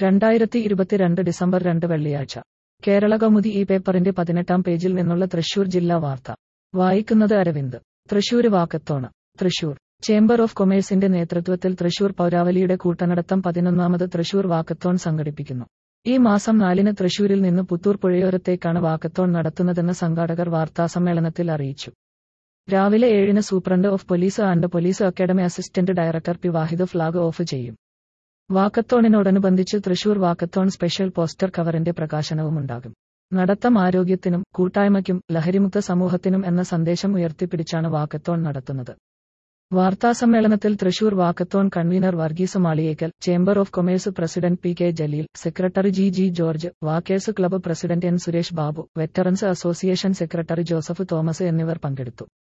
2022 December 2 വെള്ളിയാഴ്ച കേരളകൗമുദി ഈ പേപ്പറിന്റെ 18-ാം പേജിൽ നിന്നുള്ള തൃശൂർ ജില്ലാ വാർത്ത വായിക്കുന്നത് Aravind. Thrissur walkathon. Thrissur chamber of കൊമേഴ്സിന്റെ നേതൃത്വത്തിൽ തൃശൂർ പൗരാവലിയുടെ കൂട്ടനടത്തം 11ാമത് തൃശൂർ വാക്കത്തോൺ സംഘടിപ്പിക്കുന്നു. ഈ മാസം 4-ന് തൃശൂരിൽ നിന്ന് പുത്തൂർ പുഴയോരത്തേക്കാണ് വാക്കത്തോൺ നടത്തുന്നതെന്ന് സംഘാടകർ വാർത്താസമ്മേളനത്തിൽ അറിയിച്ചു. രാവിലെ 7-ന് superintendent of police and police academy assistant director P Wahid flag off ചെയ്യും. വാക്കത്തോണിനോടനുബന്ധിച്ച് തൃശൂർ വാക്കത്തോൺ സ്പെഷ്യൽ പോസ്റ്റർ കവറിന്റെ പ്രകാശനവുമുണ്ടാകും. നടത്തം ആരോഗ്യത്തിനും കൂട്ടായ്മയ്ക്കും ലഹരിമുക്ത സമൂഹത്തിനും എന്ന സന്ദേശം ഉയർത്തിപ്പിടിച്ചാണ് വാക്കത്തോൺ നടത്തുന്നത്. വാർത്താസമ്മേളനത്തിൽ Thrissur walkathon convener Varghese Maliyekkal, chamber of commerce president P K Jaleel, secretary G George, walkers club president N Suresh Babu, veterans association secretary Joseph Thomas എന്നിവർ പങ്കെടുത്തു.